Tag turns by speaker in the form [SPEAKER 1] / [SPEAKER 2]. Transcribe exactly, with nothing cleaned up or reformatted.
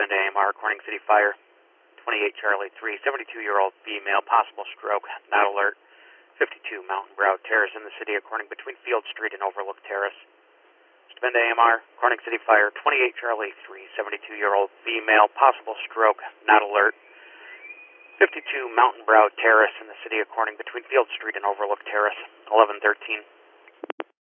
[SPEAKER 1] Bend A M R, Corning City Fire, twenty-eight Charlie three, seventy-two-year-old female, possible stroke, not alert, fifty-two Mountain Brow Terrace in the city of Corning between Field Street and Overlook Terrace. Bend A M R, Corning City Fire, twenty-eight Charlie three, seventy-two-year-old female, possible stroke, not alert, fifty-two Mountain Brow Terrace in the city of Corning between Field Street and Overlook Terrace, eleven thirteen.